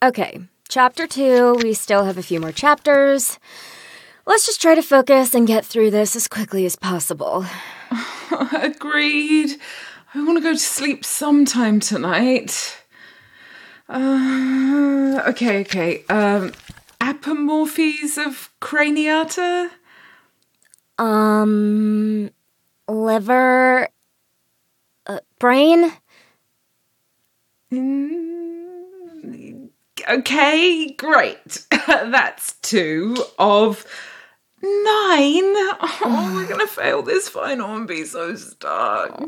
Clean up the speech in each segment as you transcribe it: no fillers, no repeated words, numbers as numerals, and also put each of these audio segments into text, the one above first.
Okay, chapter 2, we still have a few more chapters. Let's just try to focus and get through this as quickly as possible. Agreed. I want to go to sleep sometime tonight. Okay. Apomorphies of craniata? Liver... brain? Okay, great. That's 2 of 9. Oh, we're going to fail this final and be so stuck.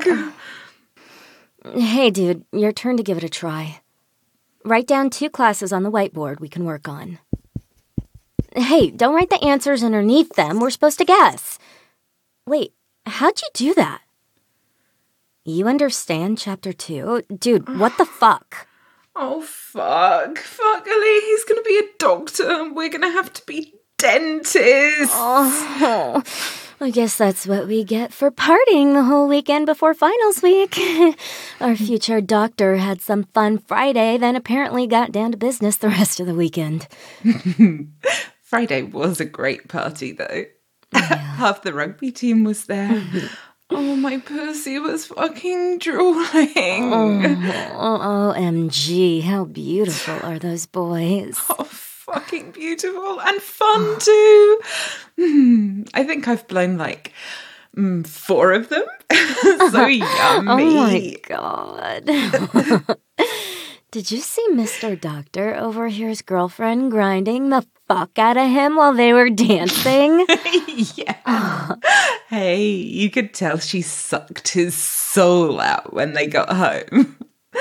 Hey, dude, your turn to give it a try. Write down 2 classes on the whiteboard we can work on. Hey, don't write the answers underneath them. We're supposed to guess. Wait, how'd you do that? You understand chapter 2? Dude, what the fuck? Oh, fuck. Fuck, Ellie. He's going to be a doctor and we're going to have to be dentists. Oh, I guess that's what we get for partying the whole weekend before finals week. Our future doctor had some fun Friday, then apparently got down to business the rest of the weekend. Friday was a great party, though. Yeah. Half the rugby team was there. Oh, my pussy was fucking drooling. Oh, OMG, how beautiful are those boys? Oh, fucking beautiful and fun too. I think I've blown 4 of them. So yummy. Oh my god. Did you see Mr. Doctor over here's girlfriend grinding the fuck out of him while they were dancing? Yeah. Hey, you could tell she sucked his soul out when they got home.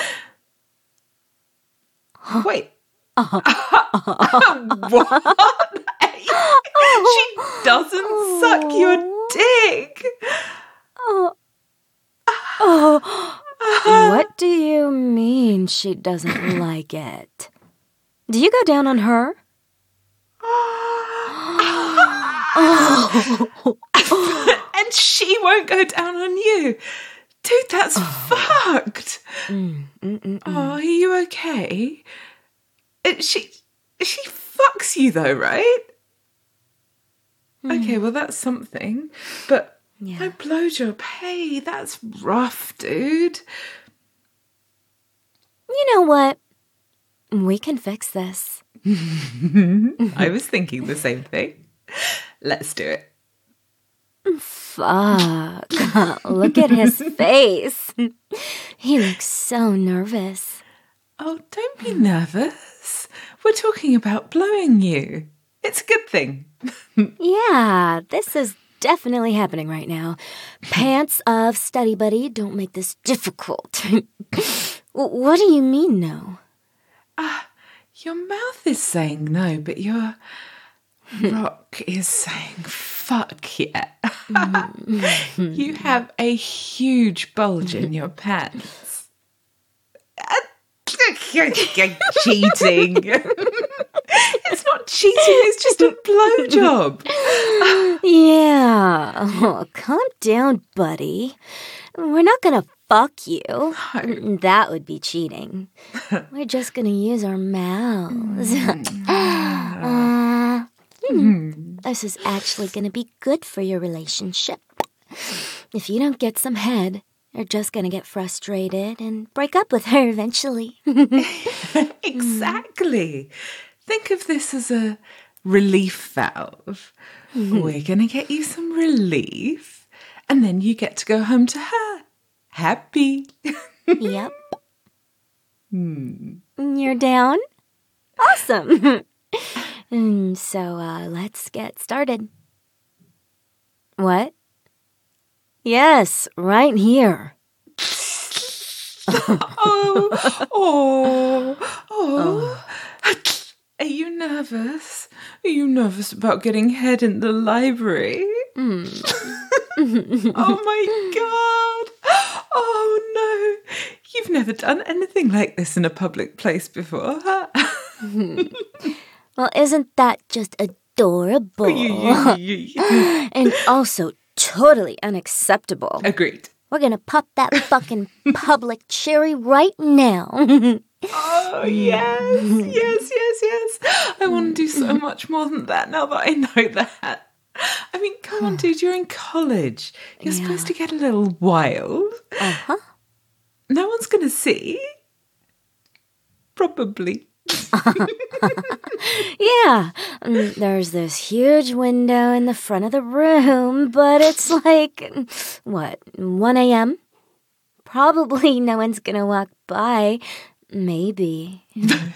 Wait. What? She doesn't suck your dick. What do you mean she doesn't like it? Do you go down on her? And she won't go down on you. Dude, that's fucked. Oh, are you okay? She fucks you though, right? Okay, well that's something. But my blowjob, hey, that's rough, dude. You know what? We can fix this. I was thinking the same thing. Let's do it. Fuck. Look at his face. He looks so nervous. Oh, don't be nervous. We're talking about blowing you. It's a good thing. Yeah, this is definitely happening right now. Pants of study buddy, don't make this difficult. What do you mean, no? Your mouth is saying no, but your rock is saying fuck yeah. You have a huge bulge in your pants. Cheating. It's not cheating, it's just a blowjob. Yeah. Oh, calm down, buddy. We're not gonna fuck you. No. That would be cheating. We're just gonna use our mouths. This is actually gonna be good for your relationship. If you don't get some head, you're just gonna get frustrated and break up with her eventually. Exactly. Think of this as a relief valve. We're gonna get you some relief, and then you get to go home to her. Happy. Yep. You're down? Awesome. So let's get started. What? Yes, right here. Oh. Are you nervous? Are you nervous about getting head in the library? Oh my god. Oh no. You've never done anything like this in a public place before, huh? Well, isn't that just adorable? And also totally unacceptable. Agreed. We're gonna pop that fucking public cherry right now. Oh, yes. I want to do so much more than that now that I know that. I mean, come on, dude, you're in college. You're supposed to get a little wild. Uh-huh. No one's going to see. Probably. Yeah, there's this huge window in the front of the room, but it's like, 1 a.m.? Probably no one's gonna walk by. Maybe.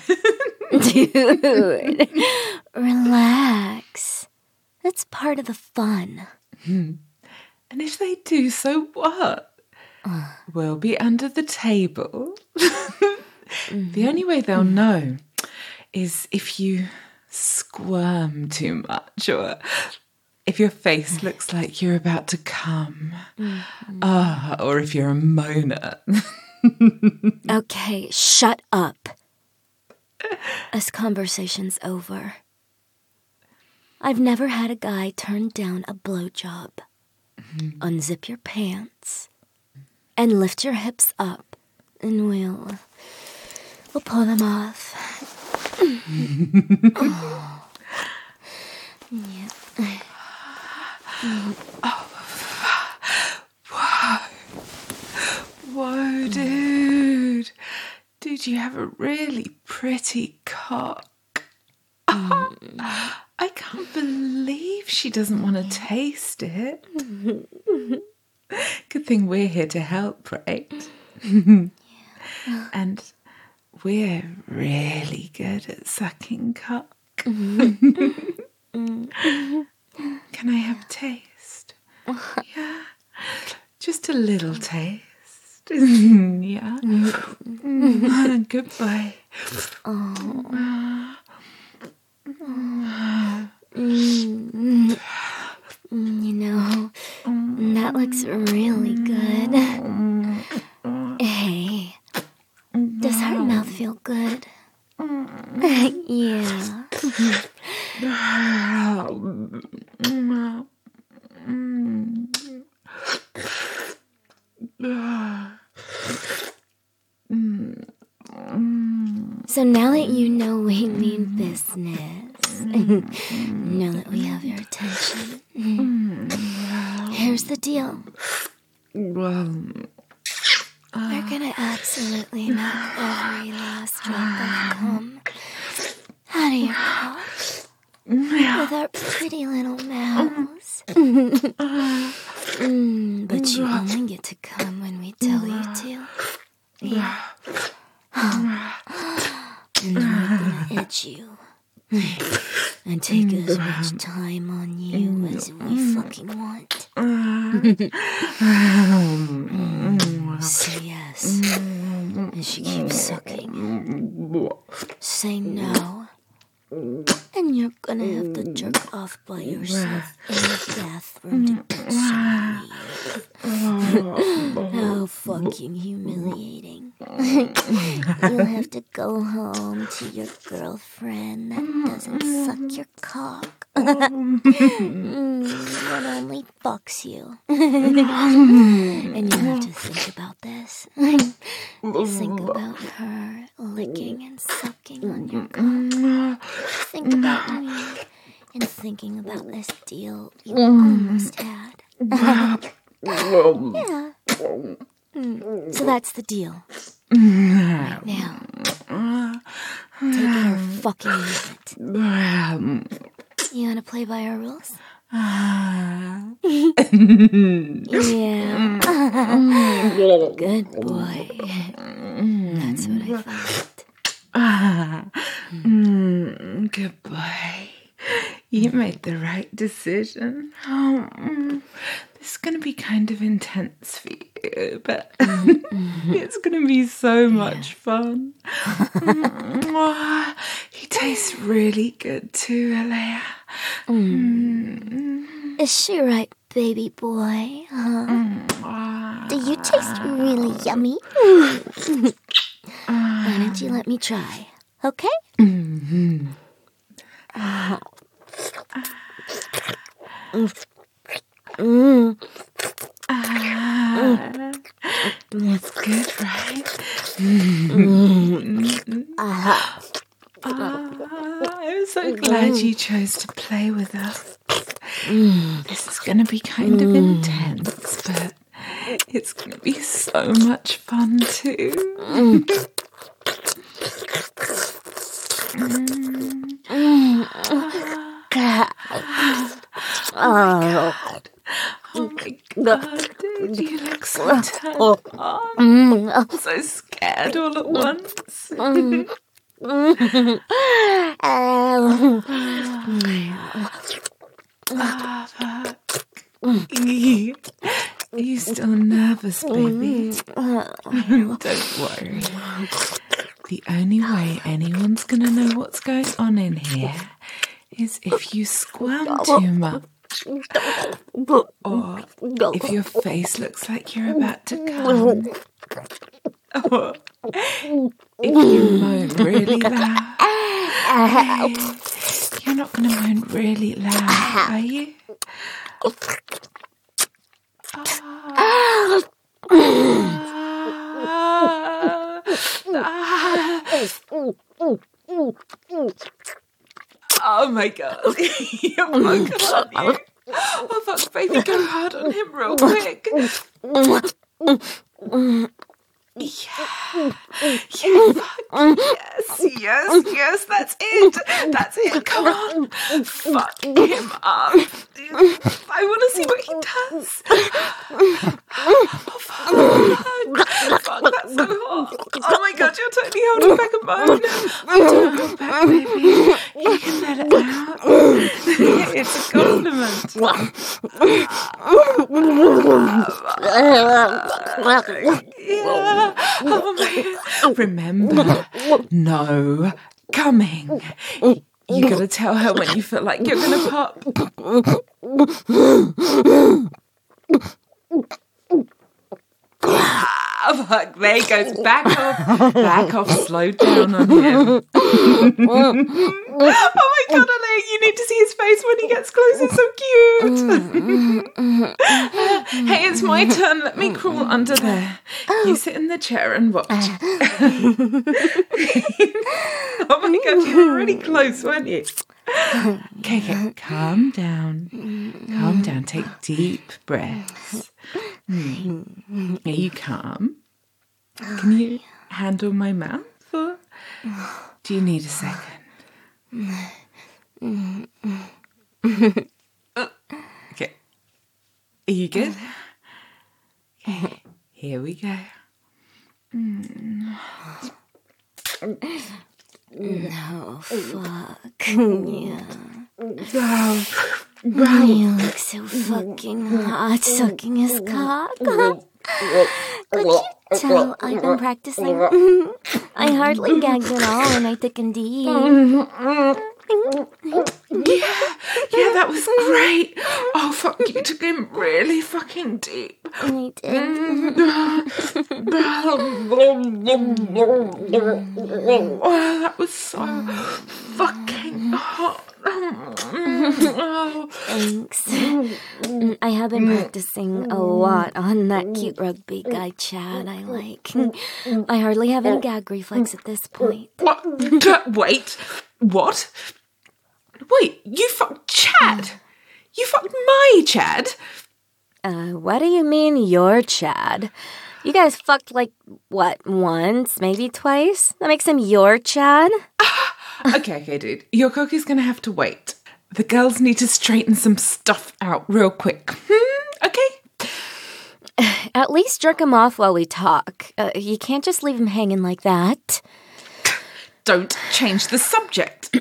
Dude, relax. That's part of the fun. And if they do, so what? We'll be under the table. The only way they'll know is if you squirm too much or if your face looks like you're about to come. Or if you're a moaner. Okay, shut up. This conversation's over. I've never had a guy turn down a blowjob. Unzip your pants and lift your hips up, and we'll pull them off. Yeah. Whoa, dude. Dude, you have a really pretty cock. I can't believe she doesn't want to taste it. Good thing we're here to help, right? And we're really good at sucking cock. Can I have a taste? Yeah. Just a little taste. Yeah. Goodbye. You know, that looks really good. Hey, does her mouth feel good? Yeah. So now that you know we mean business, now that we have your attention, here's the deal. We're gonna absolutely knock every last drop of cum out of your cock with our pretty little mouths. But you only get to come when we tell you to. Yeah. And we're gonna itch you and take as much time on you as we fucking want. Say yes, and she keeps sucking. Say no, and you're gonna have to jerk off by yourself in the bathroom to console you. How fucking humiliating. You'll have to go home to your girlfriend that doesn't suck your cock. That only fucks you. And you have to think about this. Think about her licking and sucking on your cock. Think about me and thinking about this deal you almost had. Yeah. So that's the deal. Right now. Take our fucking unit. You wanna play by our rules? Yeah. Good boy. That's what I thought. Good boy. You made the right decision. This is going to be kind of intense for you, but it's going to be so much fun. He tastes really good too, Alea. Is she right, baby boy? Do you taste really yummy? Why don't you let me try, okay? That's good, right? glad you chose to play with us. This is going to be kind of intense, but it's going to be so much fun too. Oh my God, dude, you look so turned on. I'm so scared all at once. Are you still nervous, baby? Don't worry. The only way anyone's going to know what's going on in here is if you squirm too much. Or if your face looks like you're about to come. Or if you moan really loud. Hey, you're not going to moan really loud, are you? Oh my God. You're fucking on you. Oh fuck, baby, go hard on him real quick. Yeah, fuck, yes, that's it, come on, fuck him up. I want to see what he does. Oh fuck, that's so hot. Oh my God, you're totally holding back a bone. Don't hold back, baby, you can let it out. It's a compliment. Yeah. Oh my God. Remember, no coming. You gotta tell her when you feel like you're gonna pop. Oh, fuck, there he goes. Back off, slow down on him. Oh my God, Ale, you need to see his face when he gets close. It's so cute. Hey, it's my turn. Let me crawl under there. You sit in the chair and watch. Oh my God, you were really close, weren't you? Okay, calm down. Calm down. Take deep breaths. Are you calm? Can you handle my mouth, or do you need a second? Okay. Are you good? Okay, here we go. Oh, fuck. Yeah. You look so fucking hot sucking his cock. Could you tell I've been practicing? I hardly gagged at all when I took him deep. Yeah, that was great. Oh, fuck, you took him really fucking deep. I did. Oh, that was so fucking hot. Thanks. I have been practicing a lot on that cute rugby guy Chad I like. I hardly have any gag reflex at this point. Wait, what? Wait, you fucked Chad? You fucked my Chad? What do you mean you're Chad? You guys fucked like, what, once, maybe twice? That makes him your Chad? Okay, dude. Your cock is gonna have to wait. The girls need to straighten some stuff out real quick. Okay? At least jerk him off while we talk. You can't just leave him hanging like that. Don't change the subject.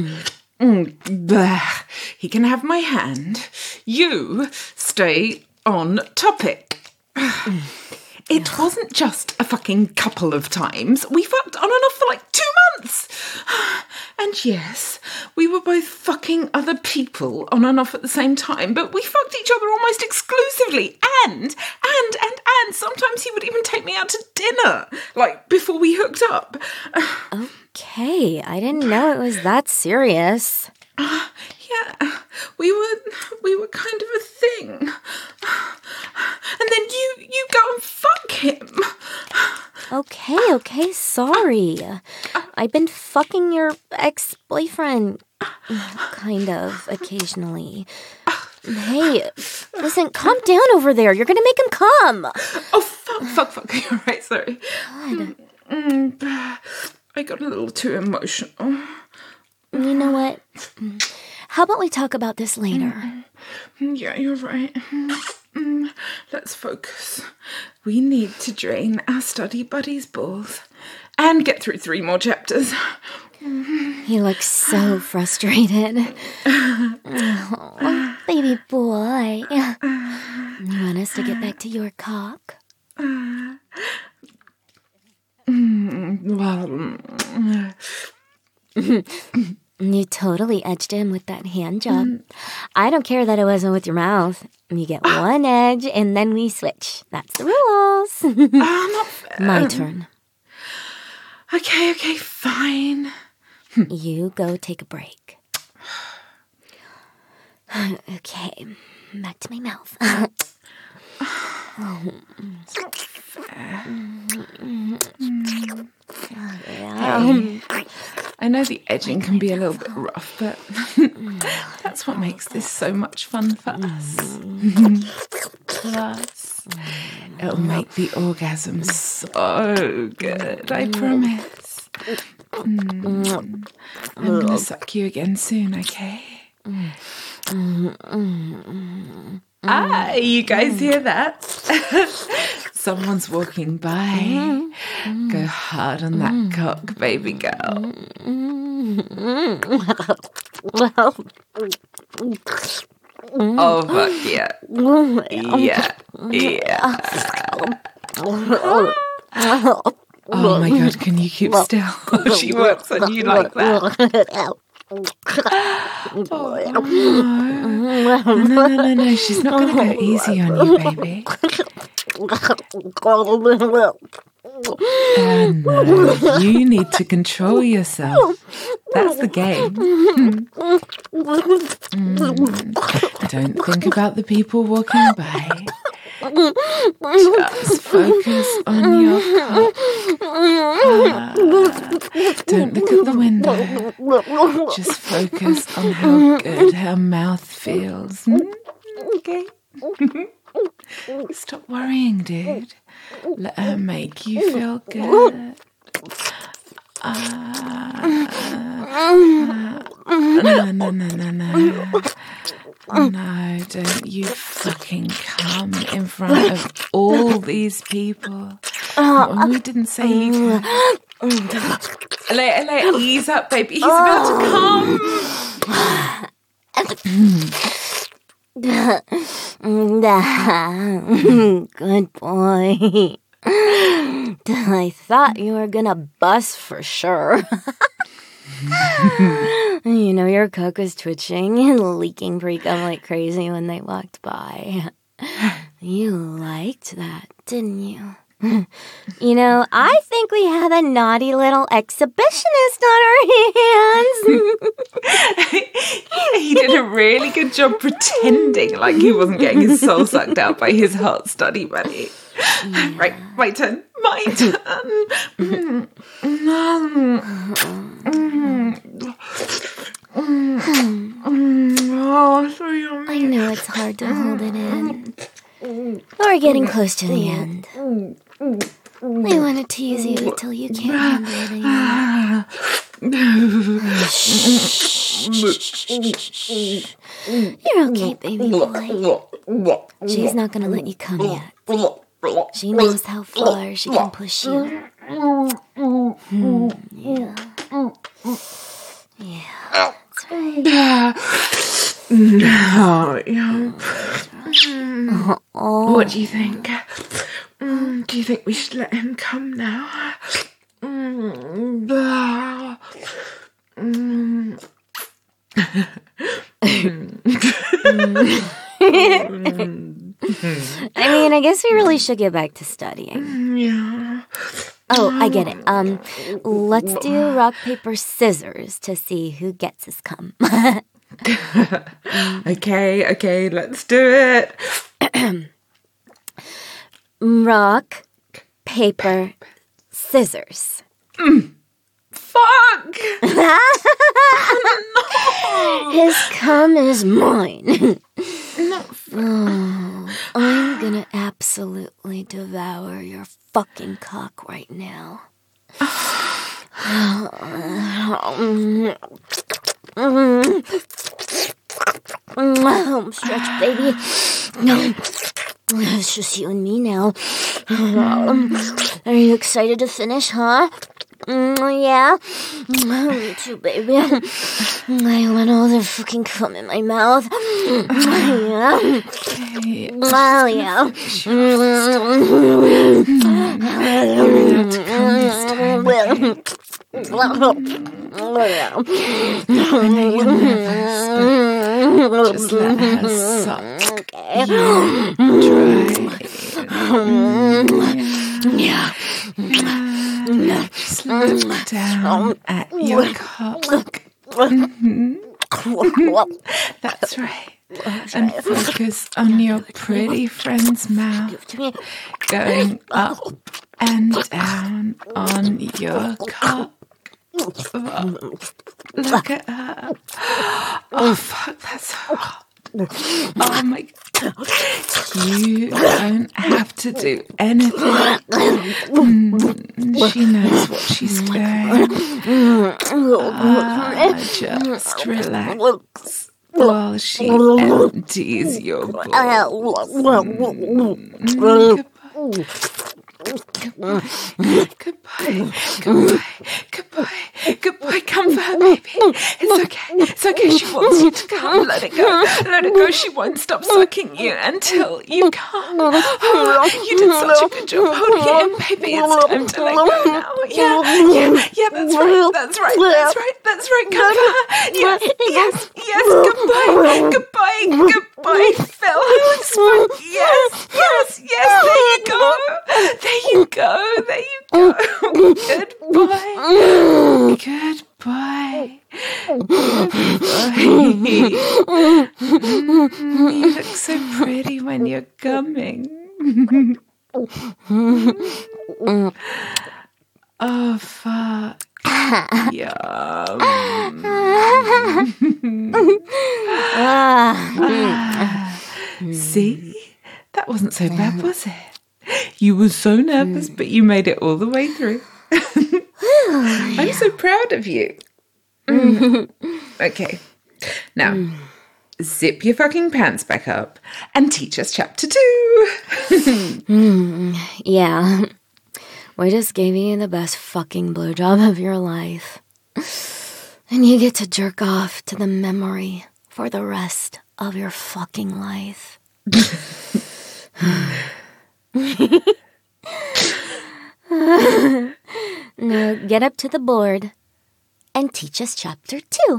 He can have my hand. You stay on topic. It wasn't just a fucking couple of times. We fucked on and off for like 2 months. And yes, we were both fucking other people on and off at the same time, but we fucked each other almost exclusively. And sometimes he would even take me out to dinner, like before we hooked up. Okay, I didn't know it was that serious. Yeah, we were kind of a thing. And then you go and fuck him. Okay, sorry. I've been fucking your ex-boyfriend. Kind of, occasionally. Hey, listen, calm down over there. You're gonna make him come. Oh, fuck. You're right, sorry. God. I got a little too emotional. You know what? How about we talk about this later? Yeah, you're right. Let's focus. We need to drain our study buddy's balls and get through 3 more chapters. He looks so frustrated. Oh, baby boy. You want us to get back to your cock? You totally edged him with that hand job. I don't care that it wasn't with your mouth. You get one edge and then we switch. That's the rules. Not fair. My turn. Okay, fine. You go take a break. Okay, back to my mouth. I know the edging can be a little bit rough, but that's what makes this so much fun for us. Plus, it'll make the orgasm so good, I promise. I'm gonna suck you again soon, okay? You guys hear that? Someone's walking by. Go hard on that cock, baby girl. Oh, fuck yeah. Yeah. Oh my god, can you keep still? She works on you like that. No, she's not going to go easy on you, baby. No, you need to control yourself. That's the game. Don't think about the people walking by. Just focus on your cock. Don't look at the window. Just focus on how good her mouth feels. Okay? Stop worrying, dude. Let her make you feel good. No. No, don't you fucking come in front of all these people. We didn't say you can. Let ease up, baby. He's about to come. Good boy. I thought you were gonna bust for sure. You know, your cock was twitching and leaking pre-cum like crazy when they walked by. You liked that, didn't you? You know, I think we had a naughty little exhibitionist on our hands. He did a really good job pretending like he wasn't getting his soul sucked out by his hot study buddy. Yeah. Right, my turn. Oh, so yummy. I know it's hard to hold it in. We're getting close to the end. I want to tease you until you can't handle it anymore. You're okay, baby boy. She's not going to let you come yet. She knows how far she can push you. Yeah. That's right. What do you think? Do you think we should let him come now? I mean, I guess we really should get back to studying. Yeah. Oh, I get it. Let's do rock, paper, scissors to see who gets his cum. Okay, let's do it. Rock, paper, scissors. Fuck! No! His cum is mine. No. I'm gonna absolutely devour your fucking cock right now. Home stretch, baby. It's just you and me now. Are you excited to finish, huh? Yeah? Me too, baby. I want all the fucking cum in my mouth. Yeah. Oh, yeah. Just let her suck you dry. Yeah. Just look down at your cock. That's right. And focus on your pretty friend's mouth, going up and down on your cock. Look at her. Oh, fuck, that's so hot. Oh, my God. You don't have to do anything. She knows what she's doing. Just relax while she empties your balls. Goodbye, come for her, baby. It's okay, she wants you to come. Let it go, she won't stop sucking you until you come. Oh, you did such a good job holding it in, baby. It's time to let go now. Yeah, that's right, come for her. Yes, goodbye, Phil. Yes, there you go. Goodbye. You look so pretty when you're coming. Oh, fuck. Yum. See? That wasn't so bad, was it? You were so nervous, but you made it all the way through. I'm so proud of you. Okay. Now, zip your fucking pants back up and teach us chapter 2. Yeah. We just gave you the best fucking blowjob of your life. And you get to jerk off to the memory for the rest of your fucking life. Now get up to the board and teach us chapter 2.